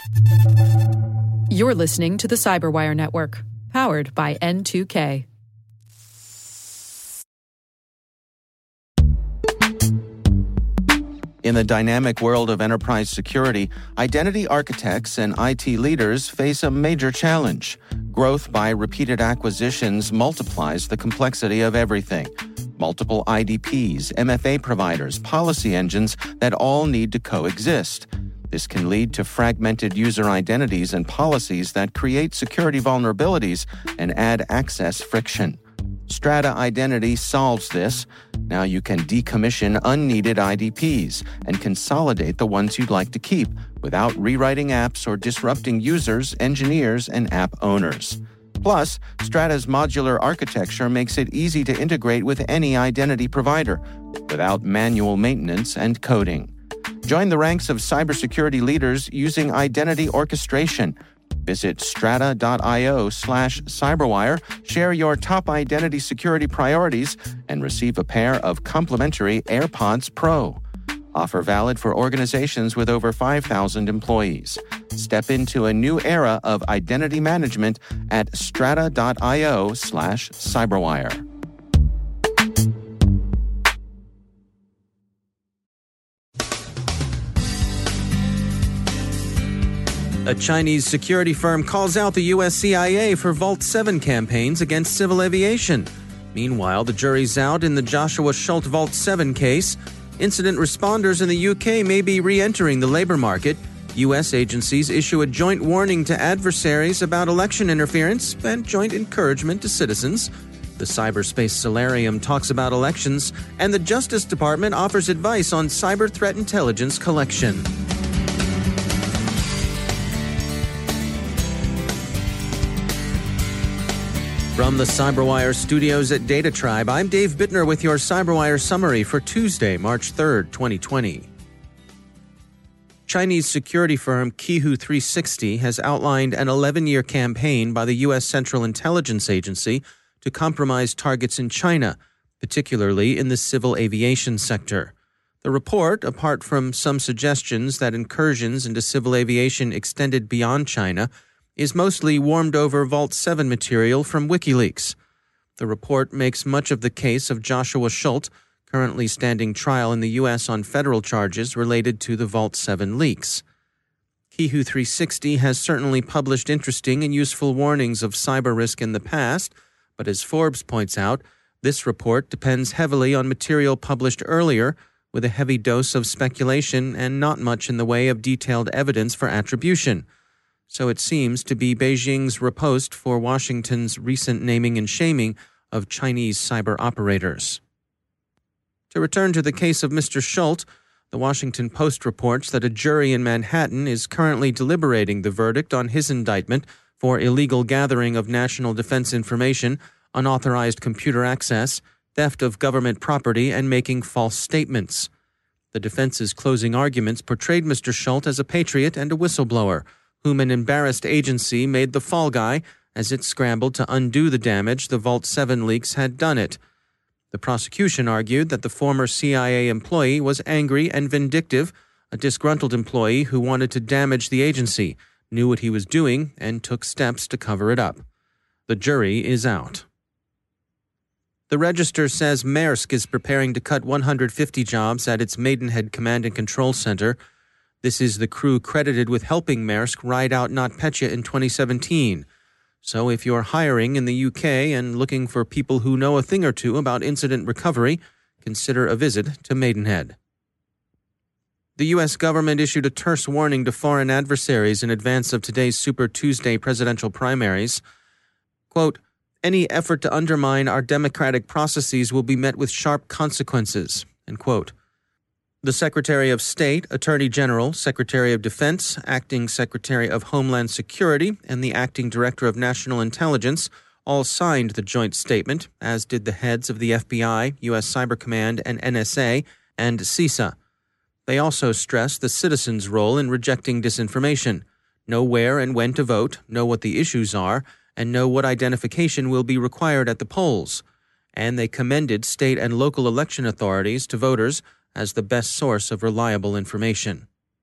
You're listening to the Cyberwire Network, powered by N2K. In the dynamic world of enterprise security, identity architects and IT leaders face a major challenge. Growth by repeated acquisitions multiplies the complexity of everything. Multiple IDPs, MFA providers, policy engines that all need to coexist. This can lead to fragmented user identities and policies that create security vulnerabilities and add access friction. Strata Identity solves this. Now you can decommission unneeded IDPs and consolidate the ones you'd like to keep without rewriting apps or disrupting users, engineers, and app owners. Plus, Strata's modular architecture makes it easy to integrate with any identity provider without manual maintenance and coding. Join the ranks of cybersecurity leaders using identity orchestration. Visit strata.io/cyberwire, share your top identity security priorities, and receive a pair of complimentary AirPods Pro. Offer valid for organizations with over 5,000 employees. Step into a new era of identity management at strata.io/cyberwire. A Chinese security firm calls out the U.S. CIA for Vault 7 campaigns against civil aviation. Meanwhile, the jury's out in the Joshua Schult Vault 7 case. Incident responders in the UK may be re-entering the labor market. U.S. agencies issue a joint warning to adversaries about election interference and joint encouragement to citizens. The cyberspace solarium talks about elections, and the Justice Department offers advice on cyber threat intelligence collection. From the Cyberwire studios at Data Tribe, I'm Dave Bittner with your Cyberwire summary for Tuesday, March 3rd, 2020. Chinese security firm Qihu 360 has outlined an 11-year campaign by the U.S. Central Intelligence Agency to compromise targets in China, particularly in the civil aviation sector. The report, apart from some suggestions that incursions into civil aviation extended beyond China, is mostly warmed-over Vault 7 material from WikiLeaks. The report makes much of the case of Joshua Schult, currently standing trial in the U.S. on federal charges related to the Vault 7 leaks. Qihu 360 has certainly published interesting and useful warnings of cyber risk in the past, but as Forbes points out, this report depends heavily on material published earlier, with a heavy dose of speculation and not much in the way of detailed evidence for attribution. So it seems to be Beijing's riposte for Washington's recent naming and shaming of Chinese cyber operators. To return to the case of Mr. Schult, the Washington Post reports that a jury in Manhattan is currently deliberating the verdict on his indictment for illegal gathering of national defense information, unauthorized computer access, theft of government property, and making false statements. The defense's closing arguments portrayed Mr. Schult as a patriot and a whistleblower, whom an embarrassed agency made the fall guy as it scrambled to undo the damage the Vault 7 leaks had done it. The prosecution argued that the former CIA employee was angry and vindictive, a disgruntled employee who wanted to damage the agency, knew what he was doing, and took steps to cover it up. The jury is out. The Register says Maersk is preparing to cut 150 jobs at its Maidenhead Command and Control Center. This is the crew credited with helping Maersk ride out NotPetya in 2017. So if you're hiring in the UK and looking for people who know a thing or two about incident recovery, consider a visit to Maidenhead. The U.S. government issued a terse warning to foreign adversaries in advance of today's Super Tuesday presidential primaries. Quote, "Any effort to undermine our democratic processes will be met with sharp consequences." End quote. The Secretary of State, Attorney General, Secretary of Defense, Acting Secretary of Homeland Security, and the Acting Director of National Intelligence all signed the joint statement, as did the heads of the FBI, U.S. Cyber Command, and NSA, and CISA. They also stressed the citizens' role in rejecting disinformation. Know where and when to vote, know what the issues are, and know what identification will be required at the polls. And they commended state and local election authorities to voters as the best source of reliable information.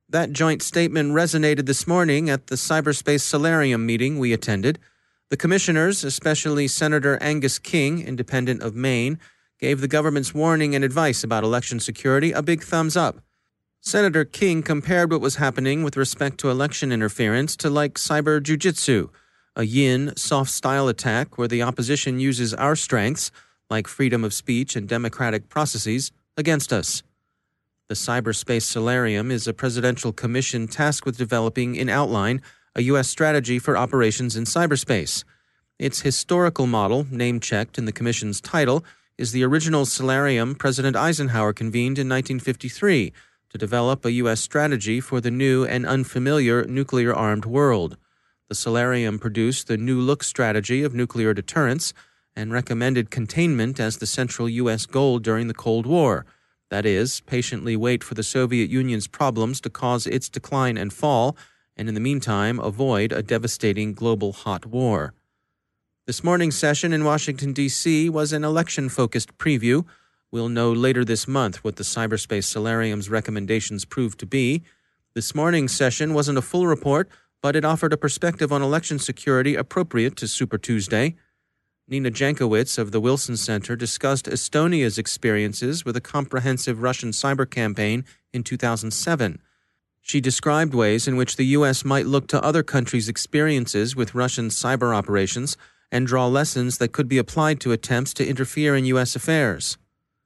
That joint statement resonated this morning at the Cyberspace Solarium meeting we attended. The commissioners, especially Senator Angus King, independent of Maine, gave the government's warning and advice about election security a big thumbs up. Senator King compared what was happening with respect to election interference to like cyber jujitsu, a yin, soft-style attack where the opposition uses our strengths, like freedom of speech and democratic processes, against us. The Cyberspace Solarium is a presidential commission tasked with developing, in outline, a U.S. strategy for operations in cyberspace. Its historical model, name-checked in the commission's title, is the original Solarium President Eisenhower convened in 1953 to develop a U.S. strategy for the new and unfamiliar nuclear-armed world. The Solarium produced the New Look strategy of nuclear deterrence and recommended containment as the central U.S. goal during the Cold War. That is, patiently wait for the Soviet Union's problems to cause its decline and fall, and in the meantime avoid a devastating global hot war. This morning's session in Washington, D.C. was an election-focused preview. We'll know later this month what the Cyberspace Solarium's recommendations proved to be. This morning's session wasn't a full report, but it offered a perspective on election security appropriate to Super Tuesday. Nina Jankowicz of the Wilson Center discussed Estonia's experiences with a comprehensive Russian cyber campaign in 2007. She described ways in which the U.S. might look to other countries' experiences with Russian cyber operations and draw lessons that could be applied to attempts to interfere in U.S. affairs.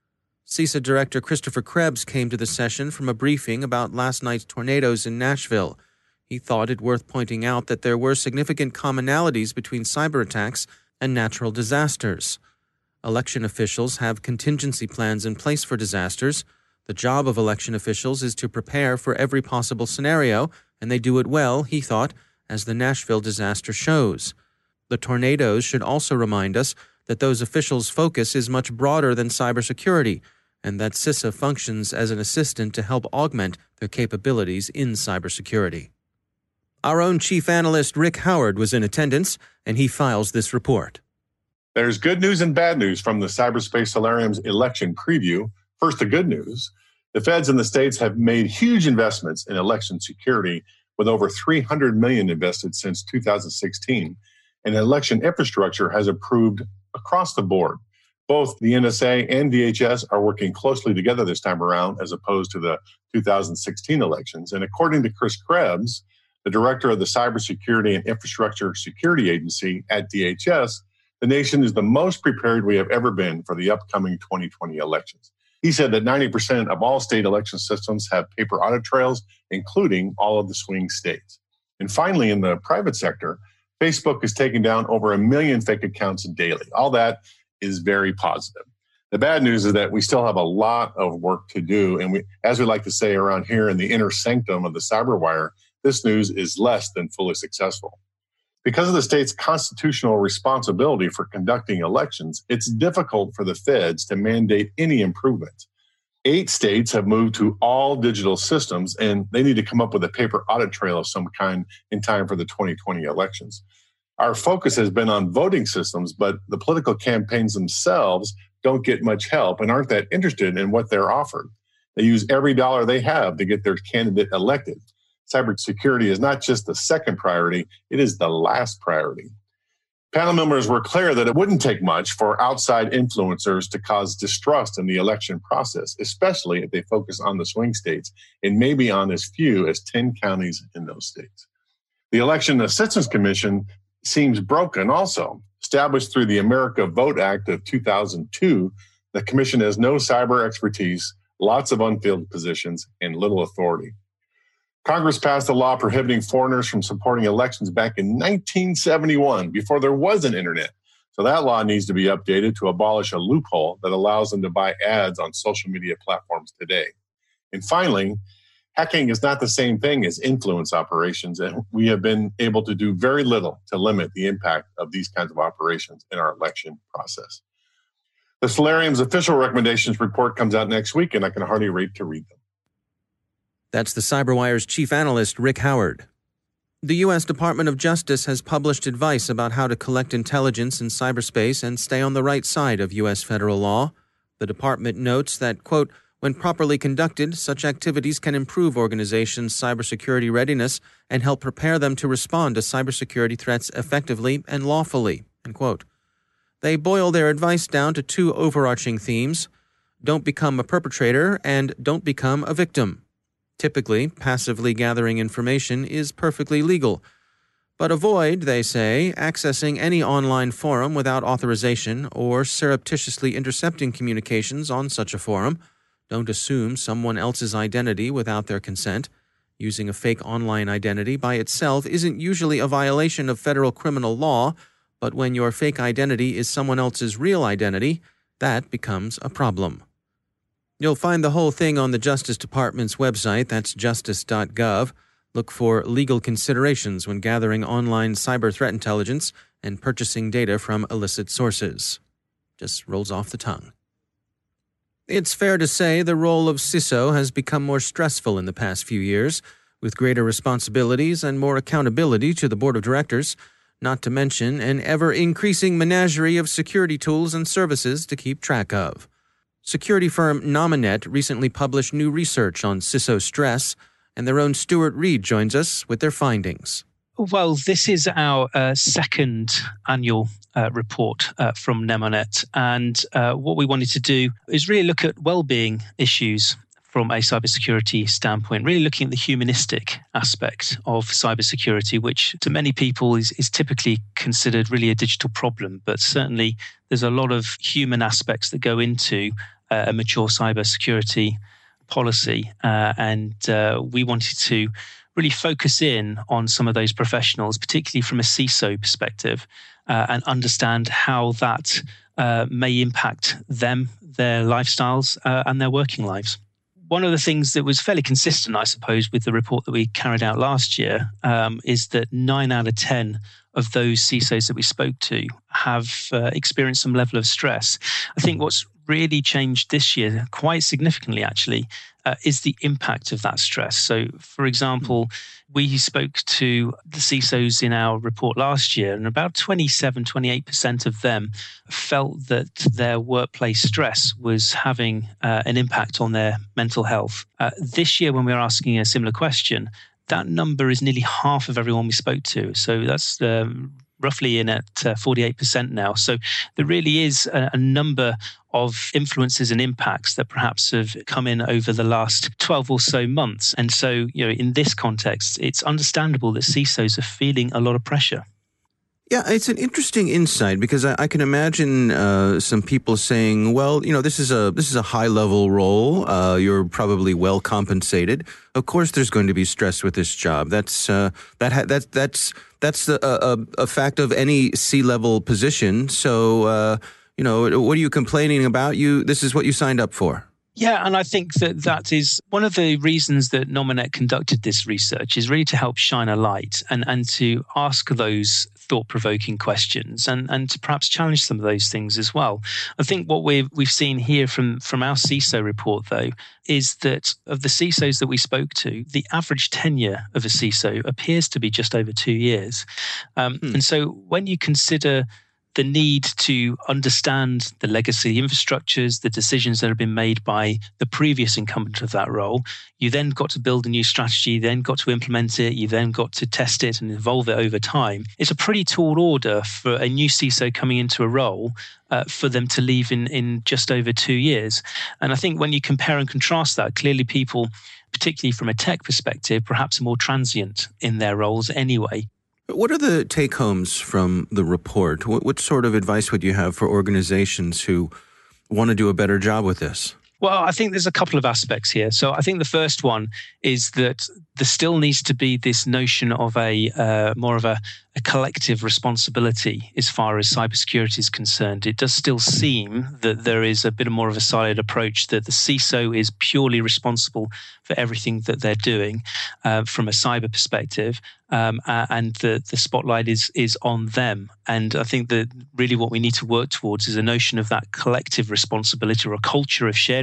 CISA Director Christopher Krebs came to the session from a briefing about last night's tornadoes in Nashville. He thought it worth pointing out that there were significant commonalities between cyber attacks and natural disasters. Election officials have contingency plans in place for disasters. The job of election officials is to prepare for every possible scenario, and they do it well, he thought, as the Nashville disaster shows. The tornadoes should also remind us that those officials' focus is much broader than cybersecurity, and that CISA functions as an assistant to help augment their capabilities in cybersecurity. Our own chief analyst Rick Howard was in attendance, and he files this report. There's good news and bad news from the Cyberspace Solarium's election preview. First, the good news. The feds in the states have made huge investments in election security, with over $300 million invested since 2016, and election infrastructure has improved across the board. Both the NSA and DHS are working closely together this time around, as opposed to the 2016 elections. And according to Chris Krebs, the director of the Cybersecurity and Infrastructure Security Agency at DHS, the nation is the most prepared we have ever been for the upcoming 2020 elections. He said that 90% of all state election systems have paper audit trails, including all of the swing states. And finally, in the private sector, Facebook is taking down over 1 million fake accounts daily. All that is very positive. The bad news is that we still have a lot of work to do. And as we like to say around here in the inner sanctum of the CyberWire, this news is less than fully successful. Because of the state's constitutional responsibility for conducting elections, it's difficult for the feds to mandate any improvements. 8 states have moved to all digital systems, and they need to come up with a paper audit trail of some kind in time for the 2020 elections. Our focus has been on voting systems, but the political campaigns themselves don't get much help and aren't that interested in what they're offered. They use every dollar they have to get their candidate elected. Cybersecurity is not just the second priority, it is the last priority. Panel members were clear that it wouldn't take much for outside influencers to cause distrust in the election process, especially if they focus on the swing states and maybe on as few as 10 counties in those states. The Election Assistance Commission seems broken also. Established through the America Vote Act of 2002, the commission has no cyber expertise, lots of unfilled positions, and little authority. Congress passed a law prohibiting foreigners from supporting elections back in 1971, before there was an internet. So that law needs to be updated to abolish a loophole that allows them to buy ads on social media platforms today. And finally, hacking is not the same thing as influence operations, and we have been able to do very little to limit the impact of these kinds of operations in our election process. The Solarium's official recommendations report comes out next week, and I can hardly wait to read them. That's the CyberWire's chief analyst, Rick Howard. The U.S. Department of Justice has published advice about how to collect intelligence in cyberspace and stay on the right side of U.S. federal law. The department notes that, quote, When properly conducted, such activities can improve organizations' cybersecurity readiness and help prepare them to respond to cybersecurity threats effectively and lawfully." End quote. They boil their advice down to two overarching themes: don't become a perpetrator and don't become a victim. Typically, passively gathering information is perfectly legal. But avoid, they say, accessing any online forum without authorization or surreptitiously intercepting communications on such a forum. Don't assume someone else's identity without their consent. Using a fake online identity by itself isn't usually a violation of federal criminal law, but when your fake identity is someone else's real identity, that becomes a problem. You'll find the whole thing on the Justice Department's website. That's justice.gov. Look for legal considerations when gathering online cyber threat intelligence and purchasing data from illicit sources. Just rolls off the tongue. It's fair to say the role of CISO has become more stressful in the past few years, with greater responsibilities and more accountability to the board of directors, not to mention an ever-increasing menagerie of security tools and services to keep track of. Security firm Nominet recently published new research on CISO stress, and their own Stuart Reed joins us with their findings. Well, this is our second annual report from Nominet, and what we wanted to do is really look at well-being issues from a cybersecurity standpoint, really looking at the humanistic aspect of cybersecurity, which to many people is typically considered really a digital problem, but certainly there's a lot of human aspects that go into a mature cybersecurity policy, and we wanted to really focus in on some of those professionals, particularly from a CISO perspective, and understand how that may impact them, their lifestyles, and their working lives. One of the things that was fairly consistent, I suppose, with the report that we carried out last year is that 9 out of 10 of those CISOs that we spoke to have experienced some level of stress. I think what's really changed this year, quite significantly actually, is the impact of that stress. So, for example, we spoke to the CISOs in our report last year, and about 28% of them felt that their workplace stress was having an impact on their mental health. This year, when we were asking a similar question, that number is nearly half of everyone we spoke to. So that's roughly in at 48% now. So there really is a number of influences and impacts that perhaps have come in over the last 12 or so months. And so, in this context, it's understandable that CISOs are feeling a lot of pressure. Yeah, it's an interesting insight because I can imagine some people saying, "Well, this is a high level role. You're probably well compensated. Of course, there's going to be stress with this job. That's a fact of any C-level position. So, what are you complaining about? This is what you signed up for." Yeah, and I think that is one of the reasons that Nominet conducted this research, is really to help shine a light and to ask those thought-provoking questions and to perhaps challenge some of those things as well. I think what we've seen here from our CISO report, though, is that of the CISOs that we spoke to, the average tenure of a CISO appears to be just over 2 years. And so when you consider the need to understand the legacy infrastructures, the decisions that have been made by the previous incumbent of that role, you then got to build a new strategy, then got to implement it, you then got to test it and evolve it over time. It's a pretty tall order for a new CISO coming into a role for them to leave in just over 2 years. And I think when you compare and contrast that, clearly people, particularly from a tech perspective, perhaps are more transient in their roles anyway. What are the take-homes from the report? What sort of advice would you have for organizations who want to do a better job with this? Well, I think there's a couple of aspects here. So I think the first one is that there still needs to be this notion of more of a collective responsibility as far as cybersecurity is concerned. It does still seem that there is a bit more of a siloed approach, that the CISO is purely responsible for everything that they're doing from a cyber perspective, and the spotlight is on them. And I think that really what we need to work towards is a notion of that collective responsibility, or a culture of shared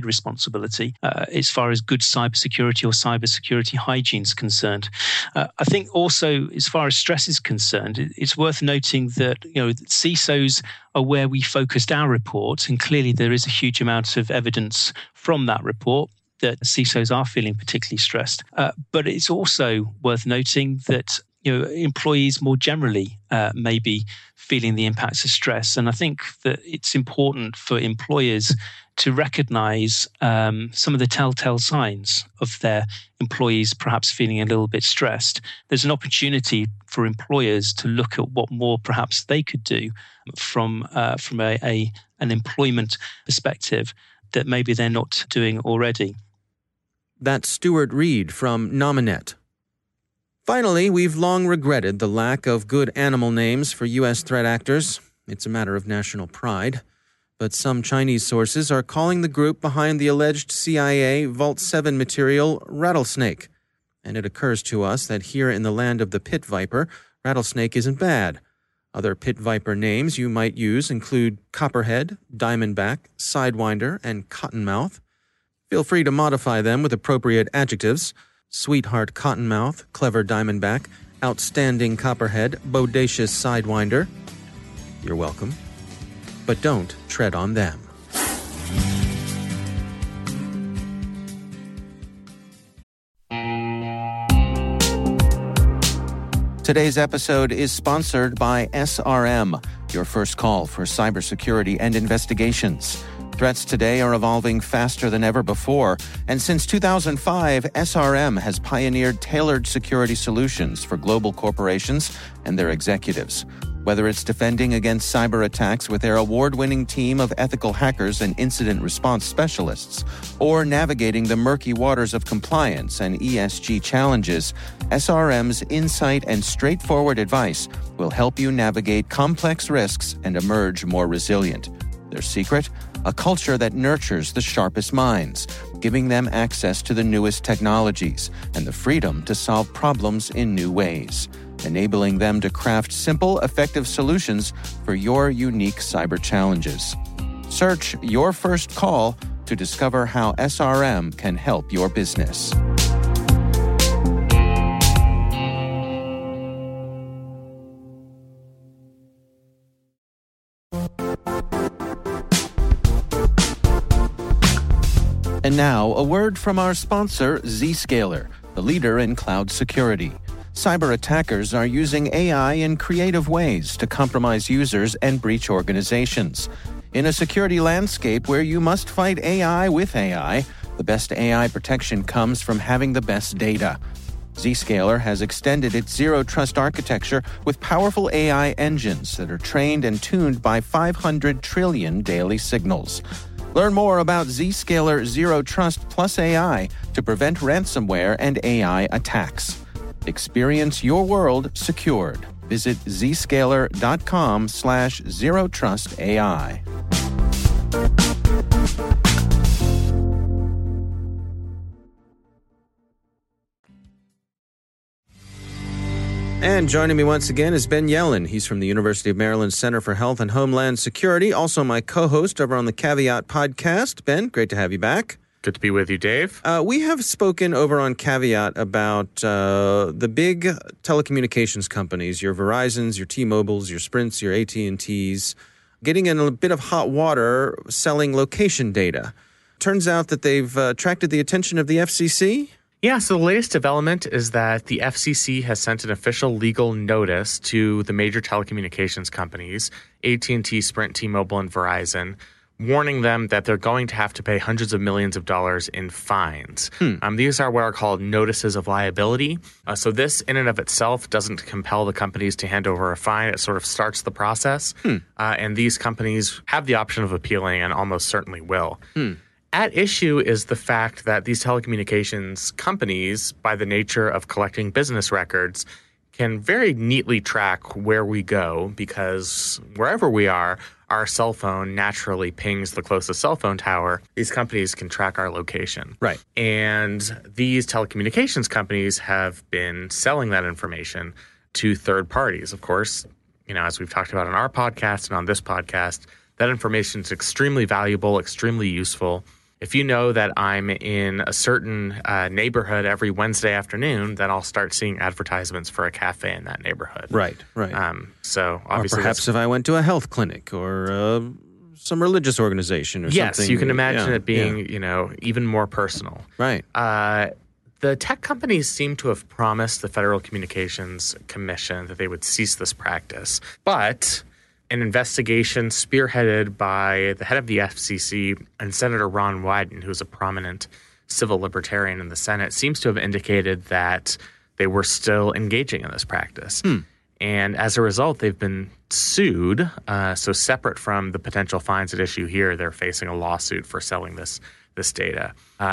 responsibility as far as good cybersecurity or cybersecurity hygiene is concerned. I think also, as far as stress is concerned, it's worth noting that CISOs are where we focused our report, and clearly there is a huge amount of evidence from that report that CISOs are feeling particularly stressed. But it's also worth noting that employees more generally may be feeling the impacts of stress. And I think that it's important for employers to recognize some of the telltale signs of their employees perhaps feeling a little bit stressed. There's an opportunity for employers to look at what more perhaps they could do from an employment perspective that maybe they're not doing already. That's Stuart Reed from Nominet. Finally, we've long regretted the lack of good animal names for U.S. threat actors. It's a matter of national pride. But some Chinese sources are calling the group behind the alleged CIA Vault 7 material Rattlesnake. And it occurs to us that here in the land of the pit viper, Rattlesnake isn't bad. Other pit viper names you might use include Copperhead, Diamondback, Sidewinder, and Cottonmouth. Feel free to modify them with appropriate adjectives: Sweetheart Cottonmouth, Clever Diamondback, Outstanding Copperhead, Bodacious Sidewinder. You're welcome. But don't tread on them. Today's episode is sponsored by SRM, your first call for cybersecurity and investigations. Threats today are evolving faster than ever before, and since 2005, SRM has pioneered tailored security solutions for global corporations and their executives. Whether it's defending against cyber attacks with their award-winning team of ethical hackers and incident response specialists, or navigating the murky waters of compliance and ESG challenges, SRM's insight and straightforward advice will help you navigate complex risks and emerge more resilient. Their secret? A culture that nurtures the sharpest minds, giving them access to the newest technologies and the freedom to solve problems in new ways, enabling them to craft simple, effective solutions for your unique cyber challenges. Search Your First Call to discover how SRM can help your business. And now, a word from our sponsor, Zscaler, the leader in cloud security. Cyber attackers are using AI in creative ways to compromise users and breach organizations. In a security landscape where you must fight AI with AI, the best AI protection comes from having the best data. Zscaler has extended its Zero Trust architecture with powerful AI engines that are trained and tuned by 500 trillion daily signals. Learn more about Zscaler Zero Trust Plus AI to prevent ransomware and AI attacks. Experience your world secured. Visit zscaler.com/zerotrustai. And joining me once again is Ben Yelin. He's from the University of Maryland Center for Health and Homeland Security, also my co-host over on the Caveat podcast. Ben, great to have you back. Good to be with you, Dave. We have spoken over on Caveat about the big telecommunications companies, your Verizons, your T-Mobiles, your Sprints, your AT&Ts, getting in a bit of hot water selling location data. Turns out that they've attracted the attention of the FCC. Yeah, so the latest development is that the FCC has sent an official legal notice to the major telecommunications companies, AT&T, Sprint, T-Mobile, and Verizon, warning them that they're going to have to pay hundreds of millions of dollars in fines. These are what are called notices of liability. So this in and of itself doesn't compel the companies to hand over a fine. It sort of starts the process. And these companies have the option of appealing and almost certainly will. At issue is the fact that these telecommunications companies, by the nature of collecting business records, can very neatly track where we go because wherever we are, our cell phone naturally pings the closest cell phone tower. These companies can track our location. Right. And these telecommunications companies have been selling that information to third parties. Of course, as we've talked about on our podcast and on this podcast, that information is extremely valuable, extremely useful. if you know that I'm in a certain neighborhood every Wednesday afternoon, then I'll start seeing advertisements for a cafe in that neighborhood. Right. So obviously, or perhaps if I went to a health clinic or some religious organization or something. Yes, you can imagine it being, even more personal. Right. The tech companies seem to have promised the Federal Communications Commission that they would cease this practice. But an investigation spearheaded by the head of the FCC and Senator Ron Wyden, who's a prominent civil libertarian in the Senate, seems to have indicated that they were still engaging in this practice. And as a result, they've been sued. So separate from the potential fines at issue here, they're facing a lawsuit for selling this data.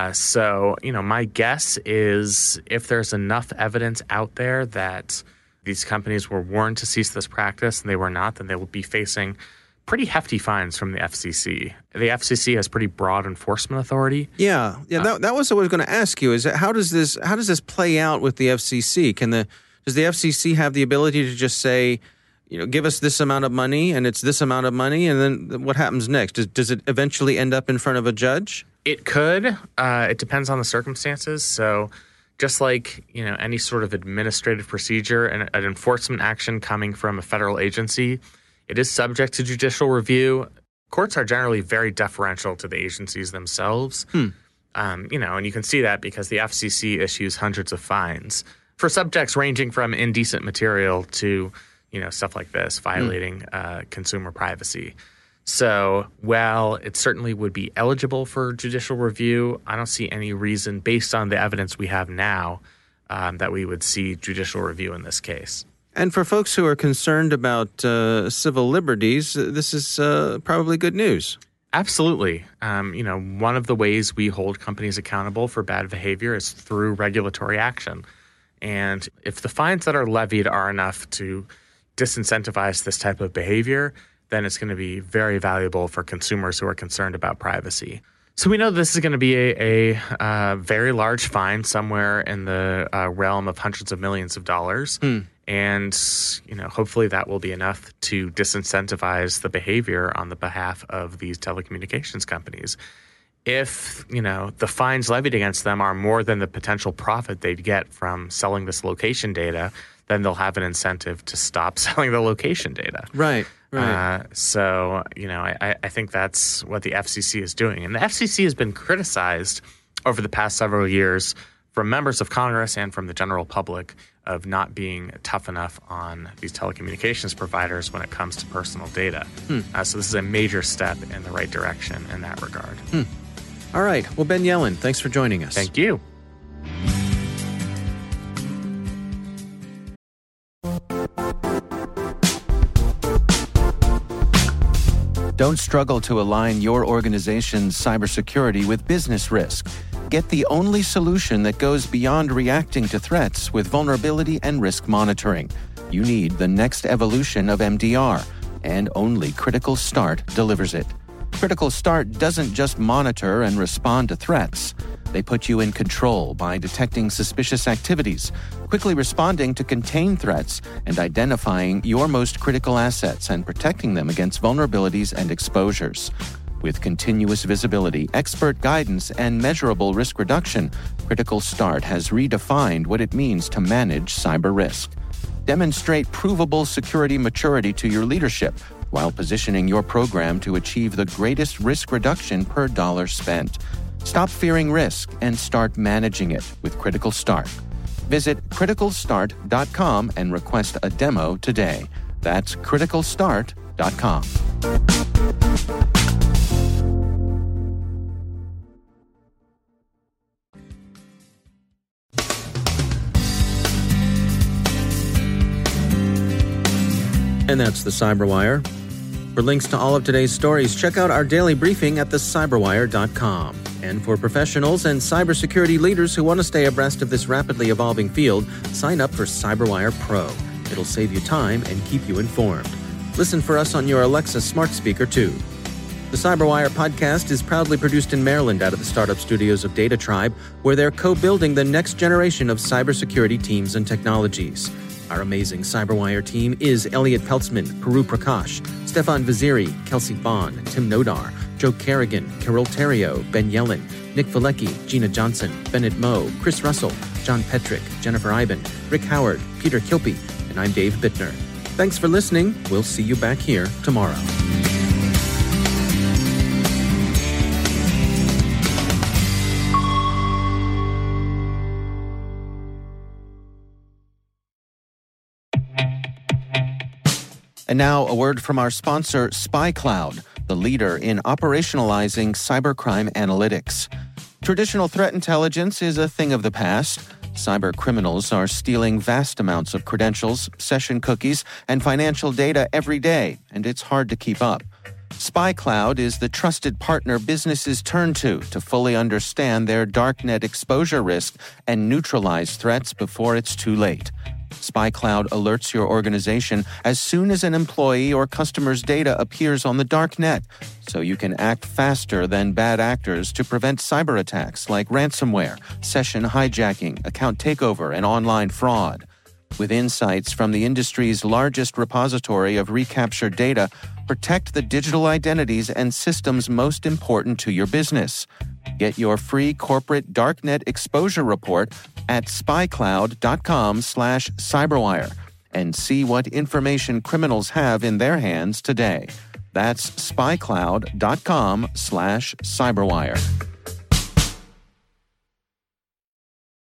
So my guess is if there's enough evidence out there that these companies were warned to cease this practice and they were not, then they will be facing pretty hefty fines from the FCC. The FCC has pretty broad enforcement authority. Yeah. That was what I was going to ask you. Is that how does this play out with the FCC? Does the FCC have the ability to just say, give us this amount of money and it's this amount of money, and then what happens next? Does it eventually end up in front of a judge? It could. It depends on the circumstances. So just like, any sort of administrative procedure and an enforcement action coming from a federal agency, it is subject to judicial review. Courts are generally very deferential to the agencies themselves. And you can see that because the FCC issues hundreds of fines for subjects ranging from indecent material to, stuff like this, violating consumer privacy. So while it certainly would be eligible for judicial review, I don't see any reason, based on the evidence we have now, that we would see judicial review in this case. And for folks who are concerned about civil liberties, this is probably good news. Absolutely. One of the ways we hold companies accountable for bad behavior is through regulatory action. And if the fines that are levied are enough to disincentivize this type of behavior, then it's going to be very valuable for consumers who are concerned about privacy. So we know this is going to be a very large fine, somewhere in the realm of hundreds of millions of dollars. And, hopefully that will be enough to disincentivize the behavior on the behalf of these telecommunications companies. If, the fines levied against them are more than the potential profit they'd get from selling this location data, then they'll have an incentive to stop selling the location data. Right. So, I think that's what the FCC is doing. And the FCC has been criticized over the past several years from members of Congress and from the general public of not being tough enough on these telecommunications providers when it comes to personal data. So this is a major step in the right direction in that regard. All right. Well, Ben Yelin, thanks for joining us. Thank you. Don't struggle to align your organization's cybersecurity with business risk. Get the only solution that goes beyond reacting to threats with vulnerability and risk monitoring. You need the next evolution of MDR, and only Critical Start delivers it. Critical Start doesn't just monitor and respond to threats. They put you in control by detecting suspicious activities, quickly responding to contain threats, and identifying your most critical assets and protecting them against vulnerabilities and exposures. With continuous visibility, expert guidance, and measurable risk reduction, Critical Start has redefined what it means to manage cyber risk. Demonstrate provable security maturity to your leadership while positioning your program to achieve the greatest risk reduction per dollar spent. Stop fearing risk and start managing it with Critical Start. Visit criticalstart.com and request a demo today. That's criticalstart.com. And that's the Cyberwire. For links to all of today's stories, check out our daily briefing at thecyberwire.com. And for professionals and cybersecurity leaders who want to stay abreast of this rapidly evolving field, sign up for Cyberwire Pro. It'll save you time and keep you informed. Listen for us on your Alexa smart speaker, too. The Cyberwire podcast is proudly produced in Maryland out of the startup studios of Data Tribe, where they're co-building the next generation of cybersecurity teams and technologies. Our amazing CyberWire team is Elliot Peltzman, Puru Prakash, Stefan Vaziri, Kelsey Bond, Tim Nodar, Joe Kerrigan, Carol Terrio, Ben Yellen, Nick Valecki, Gina Johnson, Bennett Moe, Chris Russell, John Petrick, Jennifer Iben, Rick Howard, Peter Kilpie, and I'm Dave Bittner. Thanks for listening. We'll see you back here tomorrow. And now a word from our sponsor, SpyCloud, the leader in operationalizing cybercrime analytics. Traditional threat intelligence is a thing of the past. Cyber criminals are stealing vast amounts of credentials, session cookies, and financial data every day, and it's hard to keep up. SpyCloud is the trusted partner businesses turn to fully understand their darknet exposure risk and neutralize threats before it's too late. SpyCloud alerts your organization as soon as an employee or customer's data appears on the dark net, so you can act faster than bad actors to prevent cyber attacks like ransomware, session hijacking, account takeover, and online fraud. With insights from the industry's largest repository of recaptured data, protect the digital identities and systems most important to your business. Get your free corporate darknet exposure report at spycloud.com/cyberwire and see what information criminals have in their hands today. That's spycloud.com/cyberwire.